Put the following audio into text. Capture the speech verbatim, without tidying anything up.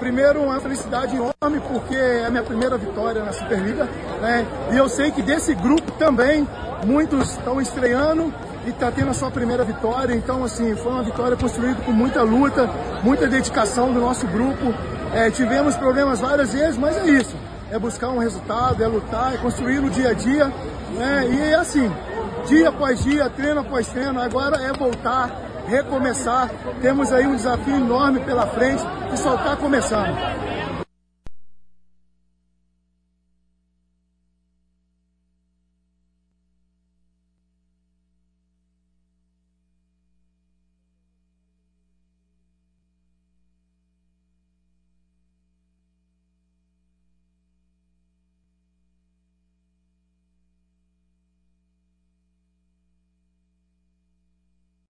primeiro uma felicidade enorme porque é a minha primeira vitória na Superliga, né? E eu sei que desse grupo também muitos estão estreando e está tendo a sua primeira vitória. Então, assim, foi uma vitória construída com muita luta, muita dedicação do nosso grupo. É, tivemos problemas várias vezes, mas é isso. É buscar um resultado, é lutar, é construir no dia a dia, né? E é assim, dia após dia, treino após treino, agora é voltar, recomeçar. Temos aí um desafio enorme pela frente que só está começando.